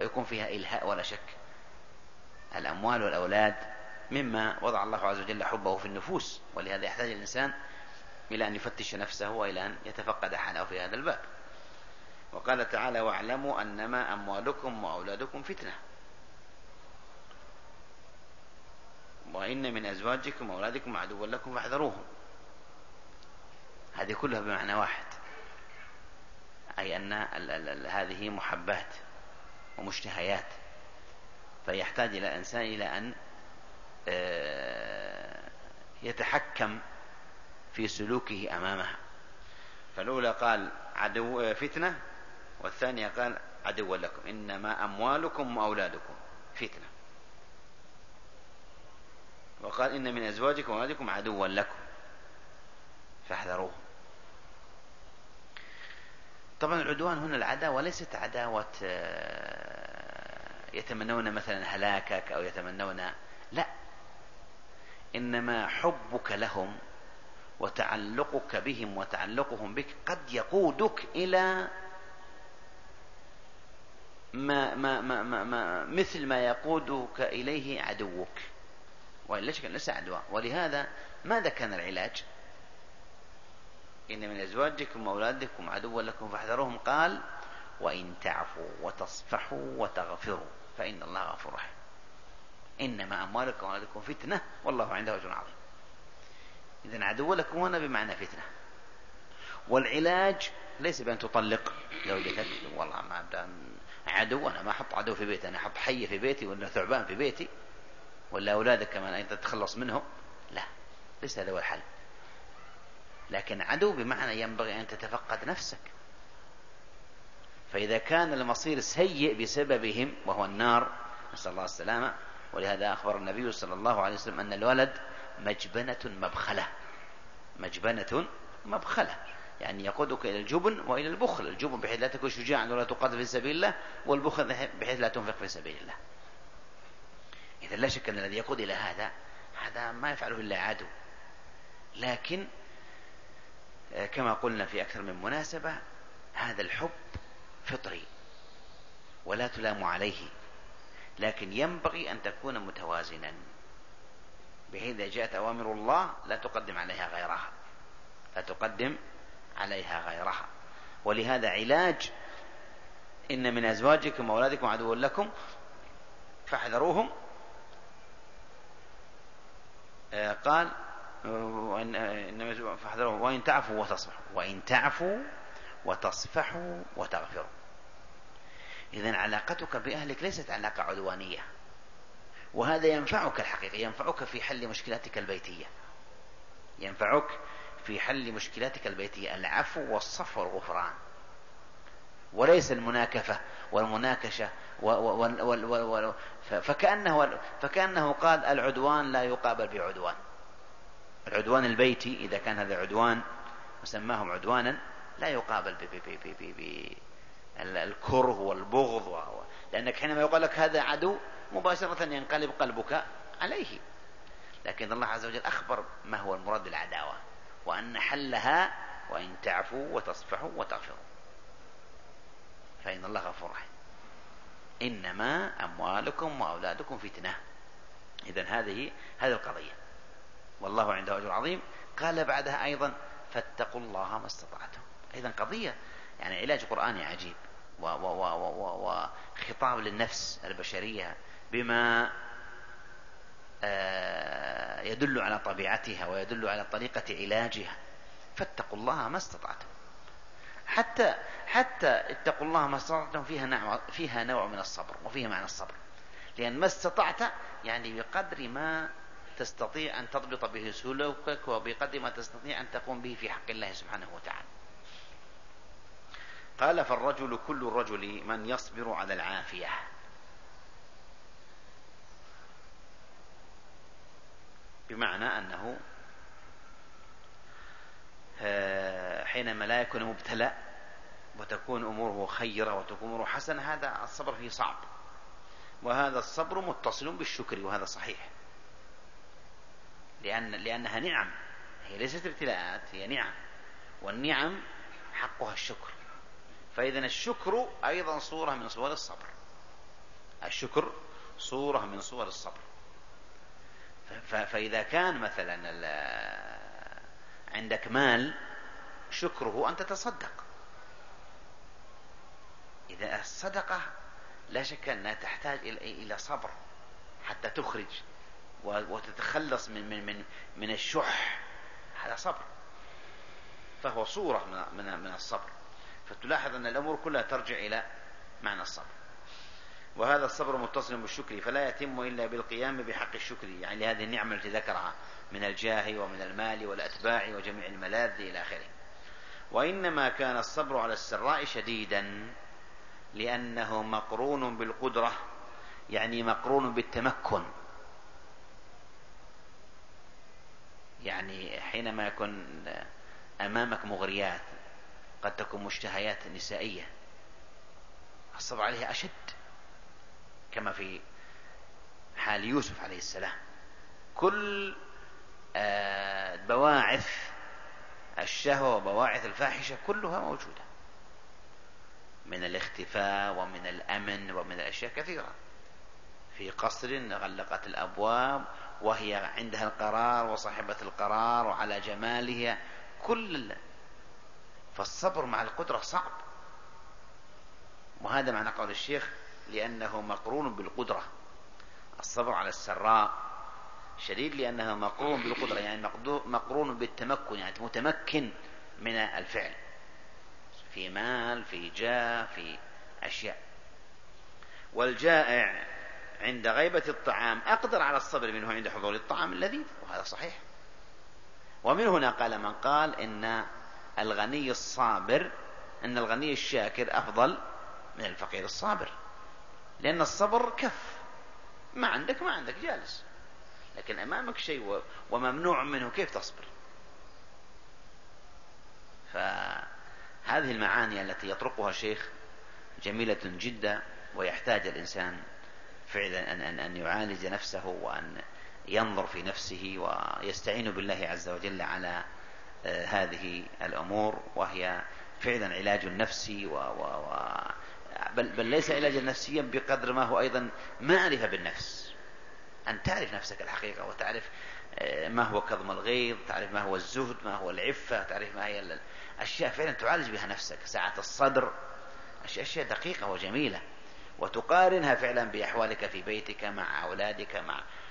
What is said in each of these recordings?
ويكون فيها إلهاء ولا شك. الأموال والأولاد مما وضع الله عز وجل حبه في النفوس، ولهذا يحتاج الإنسان إلى أن يفتش نفسه وإلى أن يتفقد حاله في هذا الباب. وقال تعالى: واعلموا أنما أموالكم وأولادكم فتنة وإن من أزواجكم وأولادكم عدوا لكم فاحذروهم. هذه كلها بمعنى واحد، أي أن هذه محبات ومشتهيات، فيحتاج إلى الإنسان إلى أن يتحكم في سلوكه أمامها. فالأولى قال عدو فتنة، والثانية قال عدوا لكم، إنما أموالكم وأولادكم فتنة، وقال إن من أزواجكم وأولادكم عدوا لكم فاحذروه. طبعا العدوان هنا العداوة ليست عداوة يتمنون مثلا هلاكك أو يتمنون، لا، إنما حبك لهم وتعلقك بهم وتعلقهم بك قد يقودك إلى مثل ما يقودك إليه عدوك، وإلا شك ليس عدوى. ولهذا ماذا كان العلاج؟ إن من أزواجكم وأولادكم عدوا لكم فاحذروهم، قال: وإن تعفوا وتصفحوا وتغفروا فإن الله غفور رحيم. إنما أموالكم وأولادكم فتنة والله عنده أجر عظيم. إذن عدو لكم هنا بمعنى فتنة. والعلاج ليس بأن تطلق زوجتك، والله ما أبدأ عدو، أنا ما أحط عدو في بيتي، أنا أحط حية في بيتي ولا ثعبان في بيتي ولا أولادك كمان أنت تتخلص منهم، لا، ليس هذا هو الحل. لكن عدو بمعنى ينبغي أن تتفقد نفسك. فإذا كان المصير سيء بسببهم وهو النار، نسأل الله السلامة، ولهذا أخبر النبي صلى الله عليه وسلم أن الولد مجبنة مبخلة، مجبنة مبخلة، يعني يقودك إلى الجبن وإلى البخل. الجبن بحيث لا تكون شجاعا ولا تقاتل في سبيل الله، والبخل بحيث لا تنفق في سبيل الله. إذا لا شك أن الذي يقود إلى هذا ما يفعله إلا عدو. لكن كما قلنا في أكثر من مناسبة، هذا الحب فطري ولا تلام عليه، لكن ينبغي أن تكون متوازنا، بحيث إذا جاءت أوامر الله لا تقدم عليها غيرها، لا تقدم عليها غيرها. ولهذا علاج إن من أزواجكم وأولادكم عدوا لكم فاحذروهم، قال فاحذروهم وإن تعفوا وتصفحوا، وإن تعفوا وتصفحوا وتغفروا. إذن علاقتك بأهلك ليست علاقة عدوانية، وهذا ينفعك الحقيقة، ينفعك في حل مشكلاتك البيتية، ينفعك في حل مشكلاتك البيتية، العفو والصفح والغفران، وليس المناكفة والمناكشة فكأنه قال العدوان لا يقابل بعدوان. العدوان البيتي إذا كان هذا عدوان وسماهم عدوانا لا يقابل بالكره والبغض، لأنك حينما يقول لك هذا عدو مباشرة ينقلب قلبك عليه. لكن الله عز وجل أخبر ما هو المراد بالعداوة، وأن حلها وإن تعفوا وتصفحوا وتغفروا فإن الله غفور رحيم. إنما أموالكم وأولادكم فتنة. إذن هذه القضية، والله عنده أجر عظيم. قال بعدها أيضا فاتقوا الله ما استطعتم. أيضا قضية يعني علاج قرآني عجيب، وخطاب للنفس البشرية بما يدل على طبيعتها ويدل على طريقة علاجها. فاتقوا الله ما استطعتم، حتى اتقوا الله ما استطعتم فيها نوع من الصبر، وفيها معنى الصبر، لأن ما استطعت يعني بقدر ما تستطيع أن تضبط به سلوكك، وبقدر ما تستطيع أن تقوم به في حق الله سبحانه وتعالى. قال فالرجل كل الرجل من يصبر على العافية، بمعنى أنه حينما لا يكون مبتلى وتكون أموره خيرة وتكون أموره حسنة، هذا الصبر فيه صعب، وهذا الصبر متصل بالشكر، وهذا صحيح، لأنها نعم، هي ليست ابتلاءات، هي نعم، والنعم حقها الشكر. فإذن الشكر أيضا صورة من صور الصبر. الشكر صورة من صور الصبر. فإذا كان مثلا عندك مال، شكره أن تتصدق. إذا الصدقة لا شك أنها تحتاج إلى صبر حتى تخرج وتتخلص من الشح، هذا صبر، فهو صورة من الصبر. فتلاحظ أن الأمور كلها ترجع إلى معنى الصبر. وهذا الصبر متصل بالشكر، فلا يتم إلا بالقيام بحق الشكر، يعني لهذه النعمة التي ذكرها من الجاه ومن المال والأتباع وجميع الملاذ إلى آخره. وإنما كان الصبر على السراء شديدا لأنه مقرون بالقدرة، يعني مقرون بالتمكن. يعني حينما يكون أمامك مغريات، قد تكون مشتهيات نسائية، الصبر عليها أشد، كما في حال يوسف عليه السلام. كل بواعث الشهوة وبواعث الفاحشة كلها موجودة، من الاختفاء ومن الأمن ومن الأشياء كثيرة. في قصر غلقت الأبواب وهي عندها القرار وصاحبة القرار وعلى جمالها فالصبر مع القدرة صعب. وهذا معنى قول الشيخ لأنه مقرون بالقدرة. الصبر على السراء شديد لأنه مقرون بالقدرة، يعني مقرون بالتمكن، يعني متمكن من الفعل، في مال، في جاه، في أشياء. والجائع عند غيبة الطعام أقدر على الصبر منه عند حضور الطعام اللذيذ، وهذا صحيح. ومن هنا قال من قال إن الغني الصابر، إن الغني الشاكر أفضل من الفقير الصابر، لأن الصبر كف، ما عندك جالس، لكن أمامك شيء وممنوع منه، كيف تصبر؟ فهذه المعاني التي يطرقها الشيخ جميلة جدا، ويحتاج الإنسان فعلا أن يعالج نفسه وأن ينظر في نفسه ويستعين بالله عز وجل على هذه الأمور، وهي فعلا علاج نفسي بل ليس علاجا نفسيا بقدر ما هو أيضا معرفة بالنفس، أن تعرف نفسك الحقيقة، وتعرف ما هو كظم الغيظ، تعرف ما هو الزهد، ما هو العفة، تعرف ما هي الأشياء فعلا تعالج بها نفسك. ساعة الصدر أشياء دقيقة وجميلة، وتقارنها فعلا بأحوالك في بيتك مع أولادك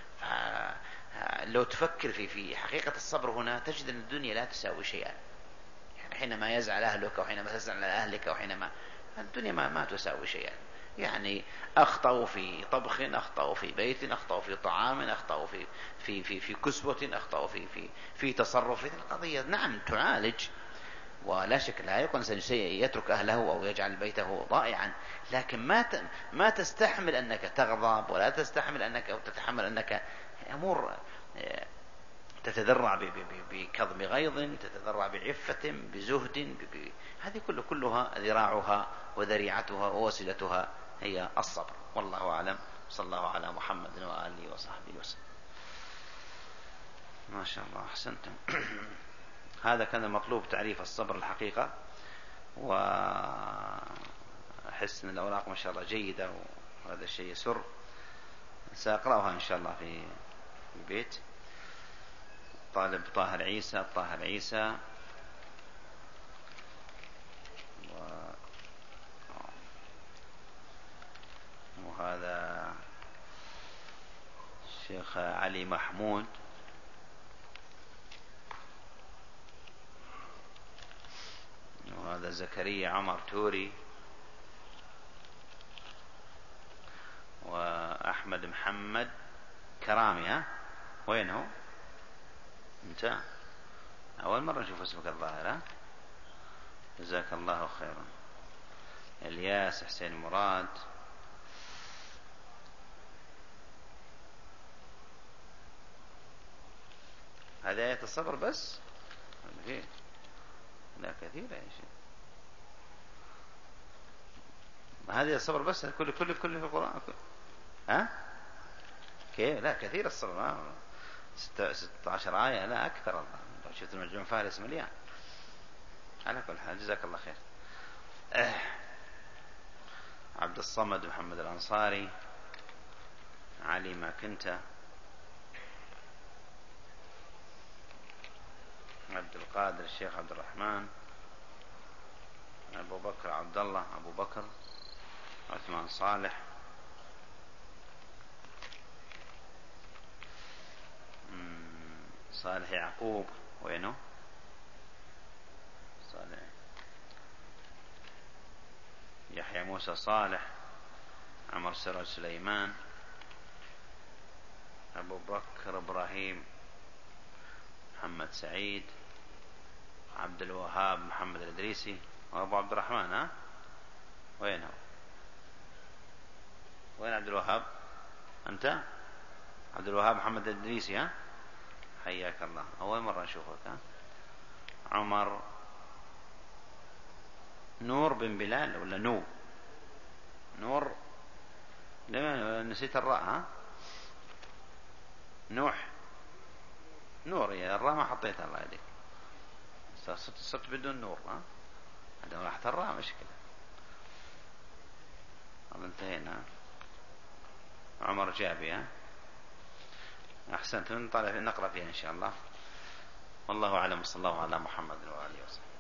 لو تفكر في حقيقة الصبر هنا تجد أن الدنيا لا تساوي شيئا. يعني حينما يزعل أهلك وحينما تزعل على أهلك وحينما الدنيا ما تساوي شيئا. يعني أخطأوا في طبخ، أخطأوا في بيت، أخطأوا في طعام، أخطأوا في كسوة، أخطأوا في تصرف. القضية نعم تعالج، ولا شك لا يكون يترك أهله أو يجعل بيته ضائعا، لكن ما تستحمل أنك تغضب، ولا تستحمل أو تتحمل أنك أمور تتذرع بكظم غيظ، تتذرع بعفة، بزهد، هذه كلها ذراعها وذريعتها ووسيلتها هي الصبر. والله أعلم. صلى الله على محمد وآله وصحبه وسلم. ما شاء الله، أحسنتم. هذا كان المطلوب، تعريف الصبر الحقيقة. وأحس أن الأوراق ما شاء الله جيدة، وهذا الشيء يسر. سأقرأها إن شاء الله في البيت. طالب طاهر عيسى وهذا الشيخ علي محمود، وهذا زكريا عمر توري، وأحمد محمد كرامي. وين هو انت؟ أول مرة نشوف اسمك الظاهر. جزاك الله خيرا. الياس حسين مراد، هذه آية الصبر بس؟ لا كثيرة يا شيخ، هذه الصبر بس؟ كل في القرآن؟ كيف؟ لا كثير الصبر، 16 آية، لا أكثر. الله لو شفت المجموع فارس مليان. على كل حال جزاك الله خير. عبد الصمد محمد الأنصاري، علي ما كنت، عبد القادر الشيخ عبد الرحمن، أبو بكر عبد الله، أبو بكر، عثمان صالح، صالح يعقوب، وينه صالح، يحيى موسى صالح، عمر سراج سليمان، أبو بكر إبراهيم، محمد سعيد، عبد الوهاب محمد الإدريسي، وأبو عبد الرحمن. ها وينه؟ وين عبد الوهاب؟ أنت عبد الوهاب محمد الإدريسي؟ ها حياك الله، أول مرة نشوفك. ها عمر نور بن بلال ولا نور لما نسيت الراء. ها نور يا الراء ما حطيتها، الله يهديك، صرت بدون نور. ها هذا راحت الراء مشكلة. والله انتهينا. عمر جابي. ها أحسنت، نقرأ فيها إن شاء الله. والله أعلم، صلى الله على محمد وآله وسلم.